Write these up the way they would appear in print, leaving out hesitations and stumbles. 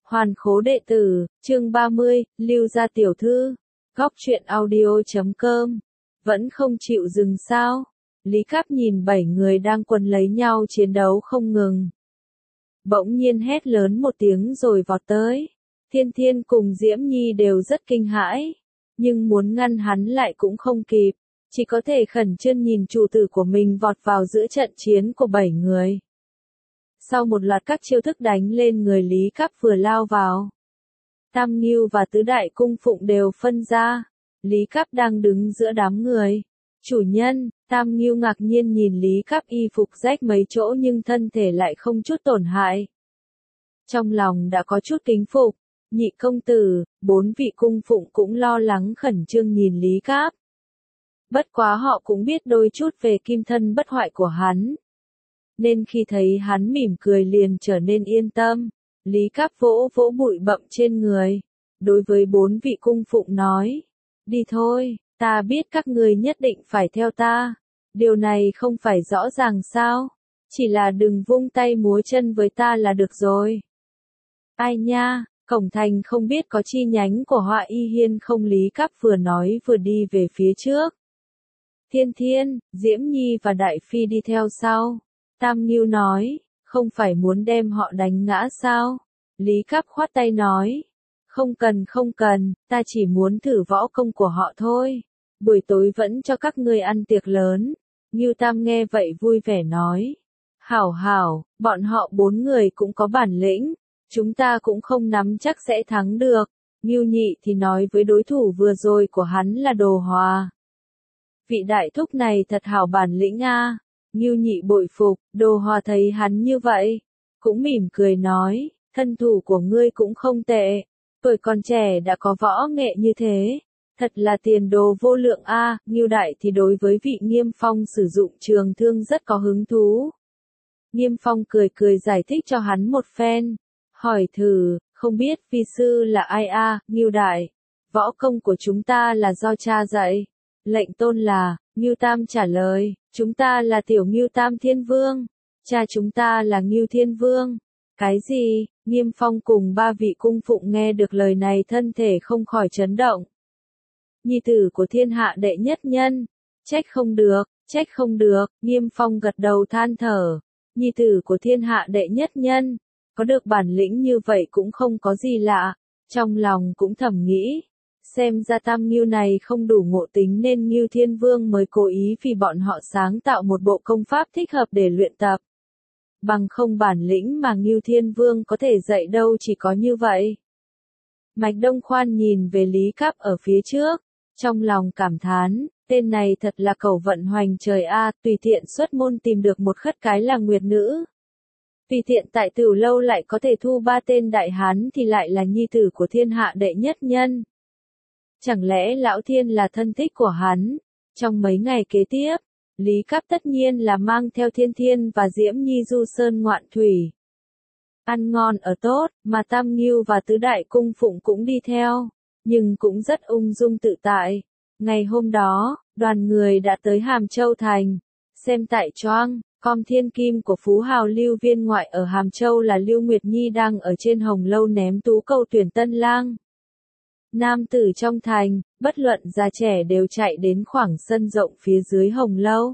Hoàn khố đệ tử, chương 30, Lưu gia tiểu thư. Góc truyện audio.com. Vẫn không chịu dừng sao? Lý Cáp nhìn 7 người đang quần lấy nhau chiến đấu không ngừng. Bỗng nhiên hét lớn một tiếng rồi vọt tới. Thiên Thiên cùng Diễm Nhi đều rất kinh hãi. Nhưng muốn ngăn hắn lại cũng không kịp. Chỉ có thể khẩn trương nhìn chủ tử của mình vọt vào giữa trận chiến của 7 người. Sau một loạt các chiêu thức đánh lên người Lý Cáp vừa lao vào. Tam Ngưu và Tứ Đại Cung Phụng đều phân ra. Lý Cáp đang đứng giữa đám người. Chủ nhân, Tam Ngưu ngạc nhiên nhìn Lý Cáp y phục rách mấy chỗ nhưng thân thể lại không chút tổn hại. Trong lòng đã có chút kính phục. Nhị công tử, 4 vị cung phụng cũng lo lắng khẩn trương nhìn Lý Cáp. Bất quá họ cũng biết đôi chút về kim thân bất hoại của hắn. Nên khi thấy hắn mỉm cười liền trở nên yên tâm. Lý Cáp vỗ vỗ bụi bặm trên người. Đối với 4 vị cung phụng nói. Đi thôi, ta biết các người nhất định phải theo ta. Điều này không phải rõ ràng sao? Chỉ là đừng vung tay múa chân với ta là được rồi. Ai nha, cổng thành không biết có chi nhánh của Họa Y Hiên không? Lý Cáp vừa nói vừa đi về phía trước. Thiên Thiên, Diễm Nhi và Đại Phi đi theo sau. Tam Ngưu nói, không phải muốn đem họ đánh ngã sao? Lý Cáp khoát tay nói, không cần, ta chỉ muốn thử võ công của họ thôi. Buổi tối vẫn cho các ngươi ăn tiệc lớn. Ngưu Tam nghe vậy vui vẻ nói, hảo, bọn họ 4 người cũng có bản lĩnh, chúng ta cũng không nắm chắc sẽ thắng được. Ngưu Nhị thì nói với đối thủ vừa rồi của hắn là Đồ Hòa. Vị đại thúc này thật hảo bản lĩnh a. Ngưu Nhị bội phục. Đồ Hòa thấy hắn như vậy, cũng mỉm cười nói, thân thủ của ngươi cũng không tệ, tuổi còn trẻ đã có võ nghệ như thế, thật là tiền đồ vô lượng a. Ngưu Đại thì đối với vị Nghiêm Phong sử dụng trường thương rất có hứng thú. Nghiêm Phong cười giải thích cho hắn một phen, hỏi thử, không biết vi sư là ai a? Ngưu Đại, võ công của chúng ta là do cha dạy. Lệnh tôn là, Ngưu Tam trả lời, chúng ta là tiểu Ngưu Tam Thiên Vương, cha chúng ta là Ngưu Thiên Vương. Cái gì? Nghiêm Phong cùng 3 vị cung phụng nghe được lời này thân thể không khỏi chấn động. Nhi tử của thiên hạ đệ nhất nhân, trách không được, Nghiêm Phong gật đầu than thở, nhi tử của thiên hạ đệ nhất nhân, có được bản lĩnh như vậy cũng không có gì lạ, trong lòng cũng thầm nghĩ. Xem ra Tam Ngưu này không đủ ngộ tính nên Ngưu Thiên Vương mới cố ý vì bọn họ sáng tạo một bộ công pháp thích hợp để luyện tập. Bằng không bản lĩnh mà Ngưu Thiên Vương có thể dạy đâu chỉ có như vậy. Mạch Đông Khoan nhìn về Lý Cáp ở phía trước, trong lòng cảm thán, tên này thật là cẩu vận hoành trời a, tùy tiện xuất môn tìm được một khất cái là nguyệt nữ. Tùy tiện tại Tửu Lâu lại có thể thu 3 tên đại hán thì lại là nhi tử của thiên hạ đệ nhất nhân. Chẳng lẽ Lão Thiên là thân thích của hắn? Trong mấy ngày kế tiếp, Lý Cáp tất nhiên là mang theo Thiên Thiên và Diễm Nhi du sơn ngoạn thủy. Ăn ngon ở tốt, mà Tam Ngưu và Tứ Đại Cung Phụng cũng đi theo, nhưng cũng rất ung dung tự tại. Ngày hôm đó, đoàn người đã tới Hàm Châu Thành, xem tại choang, com thiên kim của phú hào Lưu Viên ngoại ở Hàm Châu là Lưu Nguyệt Nhi đang ở trên hồng lâu ném tú câu tuyển tân lang. Nam tử trong thành, bất luận già trẻ đều chạy đến khoảng sân rộng phía dưới hồng lâu.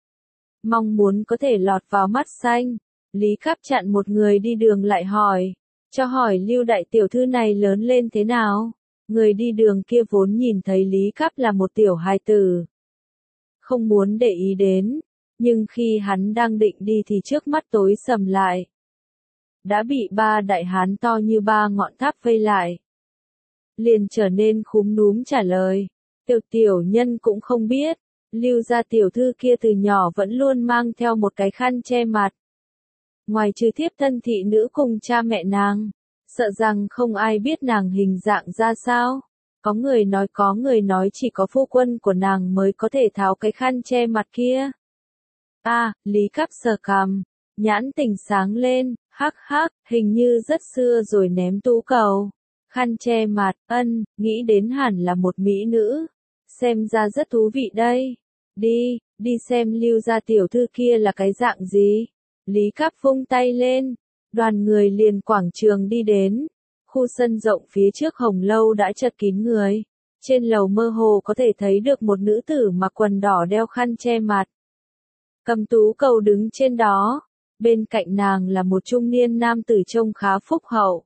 Mong muốn có thể lọt vào mắt xanh. Lý Cáp chặn một người đi đường lại hỏi. Cho hỏi Lưu đại tiểu thư này lớn lên thế nào? Người đi đường kia vốn nhìn thấy Lý Cáp là một tiểu hài tử, không muốn để ý đến. Nhưng khi hắn đang định đi thì trước mắt tối sầm lại. Đã bị 3 đại hán to như 3 ngọn tháp vây lại. Liền trở nên khúm núm trả lời, tiểu nhân cũng không biết, Lưu gia tiểu thư kia từ nhỏ vẫn luôn mang theo một cái khăn che mặt. Ngoài trừ thiếp thân thị nữ cùng cha mẹ nàng, sợ rằng không ai biết nàng hình dạng ra sao. Có người nói chỉ có phu quân của nàng mới có thể tháo cái khăn che mặt kia. Lý Cáp sờ cằm, nhãn tình sáng lên, hắc, hình như rất xưa rồi ném tú cầu. Khăn che mặt, nghĩ đến hẳn là một mỹ nữ. Xem ra rất thú vị đây. Đi xem Lưu gia tiểu thư kia là cái dạng gì. Lý Cáp vung tay lên. Đoàn người liền quảng trường đi đến. khu sân rộng phía trước Hồng Lâu đã chật kín người. Trên lầu mơ hồ có thể thấy được một nữ tử mặc quần đỏ đeo khăn che mặt. Cầm tú cầu đứng trên đó. Bên cạnh nàng là một trung niên nam tử trông khá phúc hậu.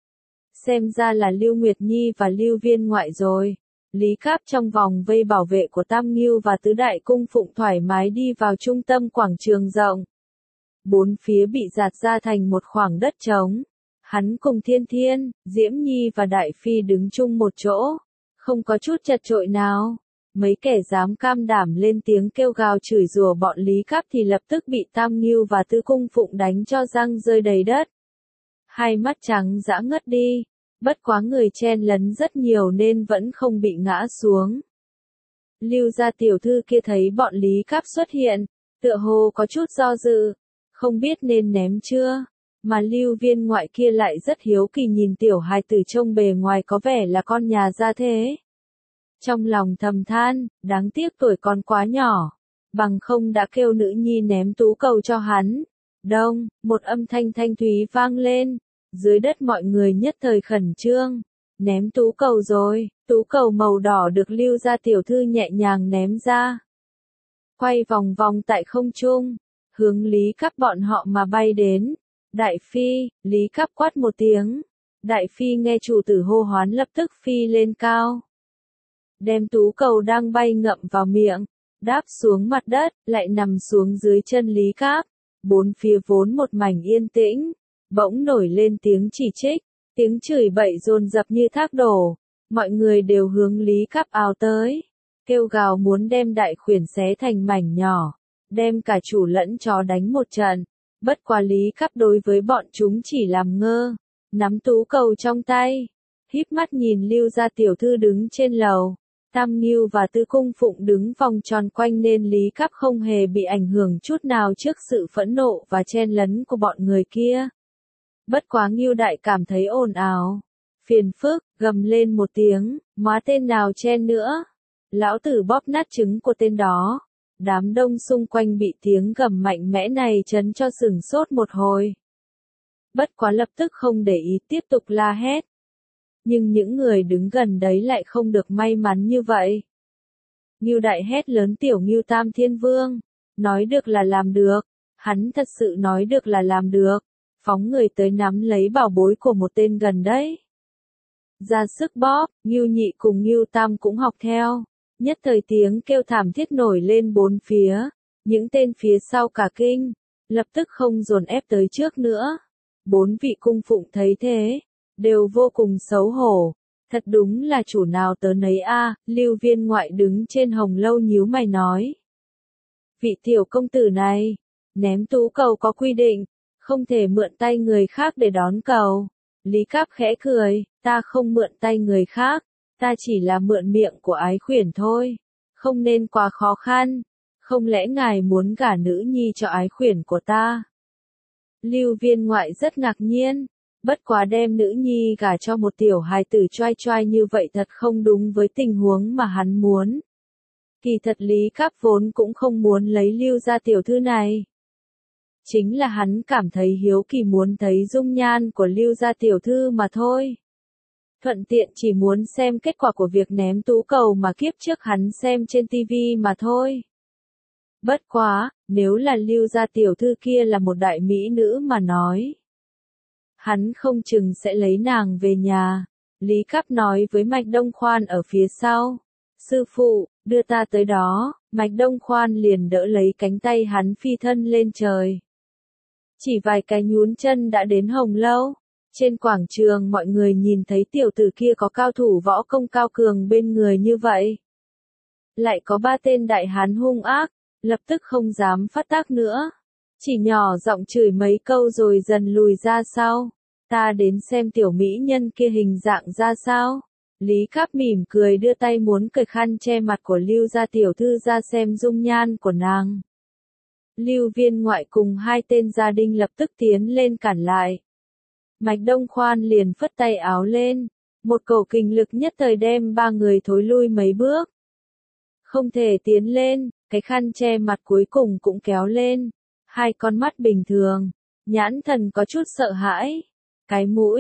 Xem ra là Lưu Nguyệt Nhi và Lưu Viên Ngoại rồi. Lý Cáp trong vòng vây bảo vệ của Tam Ngưu và Tứ Đại Cung Phụng thoải mái đi vào trung tâm quảng trường rộng. Bốn phía bị dạt ra thành một khoảng đất trống. Hắn cùng Thiên Thiên, Diễm Nhi và Đại Phi đứng chung một chỗ. Không có chút chật chội nào. Mấy kẻ dám cam đảm lên tiếng kêu gào chửi rủa bọn Lý Cáp thì lập tức bị Tam Ngưu và Tứ Cung Phụng đánh cho răng rơi đầy đất. Hai mắt trắng dã ngất đi. Bất quá người chen lấn rất nhiều nên vẫn không bị ngã xuống. Lưu gia tiểu thư kia thấy bọn Lý Cáp xuất hiện, tựa hồ có chút do dự, không biết nên ném chưa, mà Lưu Viên Ngoại kia lại rất hiếu kỳ nhìn tiểu hài tử trông bề ngoài có vẻ là con nhà gia thế. Trong lòng thầm than, đáng tiếc tuổi con quá nhỏ, bằng không đã kêu nữ nhi ném tú cầu cho hắn. Đông, một âm thanh thanh thúy vang lên. Dưới đất mọi người nhất thời khẩn trương, ném tú cầu rồi, tú cầu màu đỏ được Lưu gia tiểu thư nhẹ nhàng ném ra. Quay vòng vòng tại không trung, hướng Lý Cáp bọn họ mà bay đến. Đại Phi, Lý Cáp quát một tiếng. Đại Phi nghe chủ tử hô hoán lập tức phi lên cao. Đem tú cầu đang bay ngậm vào miệng, đáp xuống mặt đất, lại nằm xuống dưới chân Lý Cáp. Bốn phía vốn một mảnh yên tĩnh. Bỗng nổi lên tiếng chỉ trích, tiếng chửi bậy dồn dập như thác đổ, mọi người đều hướng Lý Cáp ào tới, kêu gào muốn đem Đại Khuyển xé thành mảnh nhỏ, đem cả chủ lẫn chó đánh một trận. Bất quá Lý Cáp đối với bọn chúng chỉ làm ngơ, nắm tú cầu trong tay, híp mắt nhìn Lưu gia tiểu thư đứng trên lầu. Tam Ngưu và Tứ Cung Phụng đứng vòng tròn quanh nên Lý Cáp không hề bị ảnh hưởng chút nào trước sự phẫn nộ và chen lấn của bọn người kia. Bất quá Ngưu Đại cảm thấy ồn ào, phiền phức, gầm lên một tiếng, má tên nào chen nữa. Lão tử bóp nát trứng của tên đó. Đám đông xung quanh bị tiếng gầm mạnh mẽ này chấn cho sửng sốt một hồi. Bất quá lập tức không để ý tiếp tục la hét. Nhưng những người đứng gần đấy lại không được may mắn như vậy. Ngưu Đại hét lớn tiểu Ngưu Tam Thiên Vương, nói được là làm được, hắn thật sự nói được là làm được. Phóng người tới nắm lấy bảo bối của một tên gần đấy. Ra sức bóp, Ngưu Nhị cùng Ngưu Tam cũng học theo. Nhất thời tiếng kêu thảm thiết nổi lên bốn phía. Những tên phía sau cả kinh, lập tức không dồn ép tới trước nữa. Bốn vị cung phụng thấy thế, đều vô cùng xấu hổ. Thật đúng là chủ nào tớ nấy a. Lưu Viên Ngoại đứng trên Hồng Lâu nhíu mày nói. Vị tiểu công tử này, ném tú cầu có quy định. Không thể mượn tay người khác để đón cầu. Lý Cáp khẽ cười, ta không mượn tay người khác, ta chỉ là mượn miệng của Ái Khuyển thôi. Không nên quá khó khăn, không lẽ ngài muốn gả nữ nhi cho Ái Khuyển của ta? Lưu Viên Ngoại rất ngạc nhiên, bất quá đem nữ nhi gả cho một tiểu hài tử choai choai như vậy thật không đúng với tình huống mà hắn muốn. Kỳ thật Lý Cáp vốn cũng không muốn lấy Lưu gia tiểu thư này. Chính là hắn cảm thấy hiếu kỳ muốn thấy dung nhan của Lưu gia tiểu thư mà thôi. Thuận tiện chỉ muốn xem kết quả của việc ném tú cầu mà kiếp trước hắn xem trên TV mà thôi. Bất quá, nếu là Lưu gia tiểu thư kia là một đại mỹ nữ mà nói. Hắn không chừng sẽ lấy nàng về nhà. Lý Cáp nói với Mạch Đông Khoan ở phía sau. Sư phụ, đưa ta tới đó. Mạch Đông Khoan liền đỡ lấy cánh tay hắn phi thân lên trời. Chỉ vài cái nhún chân đã đến Hồng Lâu. Trên quảng trường mọi người nhìn thấy tiểu tử kia có cao thủ võ công cao cường bên người như vậy. Lại có ba tên đại hán hung ác, lập tức không dám phát tác nữa. Chỉ nhỏ giọng chửi mấy câu rồi dần lùi ra sau. Ta đến xem tiểu mỹ nhân kia hình dạng ra sao. Lý Cáp mỉm cười đưa tay muốn cởi khăn che mặt của Lưu gia tiểu thư ra xem dung nhan của nàng. Lưu Viên Ngoại cùng hai tên gia đình lập tức tiến lên cản lại. Mạch Đông Khoan liền phất tay áo lên, một cổ kình lực nhất thời đem ba người thối lui mấy bước. Không thể tiến lên, cái khăn che mặt cuối cùng cũng kéo lên, hai con mắt bình thường, nhãn thần có chút sợ hãi, cái mũi,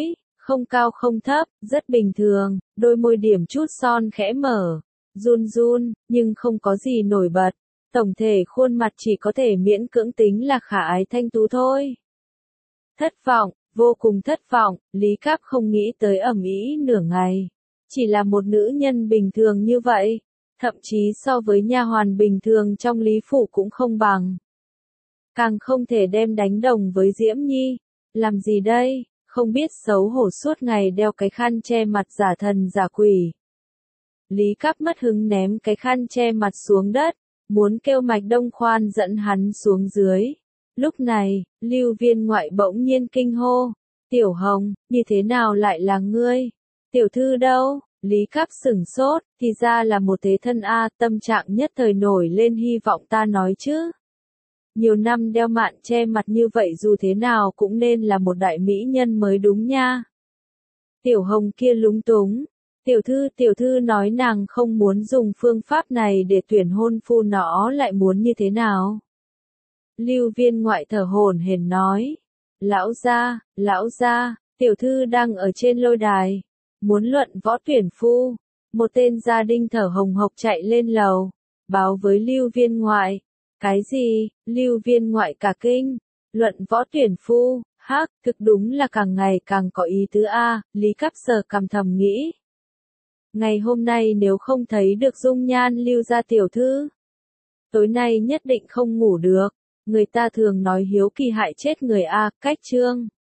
Không cao không thấp, rất bình thường, đôi môi điểm chút son khẽ mở, run run, nhưng không có gì nổi bật. Tổng thể khuôn mặt chỉ có thể miễn cưỡng tính là khả ái thanh tú thôi. Thất vọng, vô cùng thất vọng, Lý Cáp không nghĩ tới ầm ĩ nửa ngày. Chỉ là một nữ nhân bình thường như vậy, thậm chí so với nha hoàn bình thường trong Lý Phủ cũng không bằng. Càng không thể đem đánh đồng với Diễm Nhi. Làm gì đây, không biết xấu hổ suốt ngày đeo cái khăn che mặt giả thần giả quỷ. Lý Cáp mất hứng ném cái khăn che mặt xuống đất, muốn kêu Mạch Đông Khoan dẫn hắn xuống dưới. Lúc này, Lưu Viên Ngoại bỗng nhiên kinh hô, Tiểu Hồng, như thế nào lại là ngươi? Tiểu thư đâu? Lý Cáp sửng sốt, thì ra là một thế thân a, tâm trạng nhất thời nổi lên hy vọng ta nói chứ. Nhiều năm đeo mạn che mặt như vậy dù thế nào cũng nên là một đại mỹ nhân mới đúng nha. Tiểu Hồng kia lúng túng. Tiểu thư nói nàng không muốn dùng phương pháp này để tuyển hôn phu, nó lại muốn như thế nào? Lưu Viên Ngoại thở hổn hển nói. Lão gia, tiểu thư đang ở trên lôi đài. Muốn luận võ tuyển phu. Một tên gia đình thở hồng hộc chạy lên lầu. Báo với Lưu Viên Ngoại. Cái gì? Lưu Viên Ngoại cả kinh. Luận võ tuyển phu, hắc, thực đúng là càng ngày càng có ý tứ a. Lý Cáp sờ cằm thầm nghĩ. Ngày hôm nay nếu không thấy được dung nhan Lưu gia tiểu thư, tối nay nhất định không ngủ được. Người ta thường nói hiếu kỳ hại chết người a, cách chương.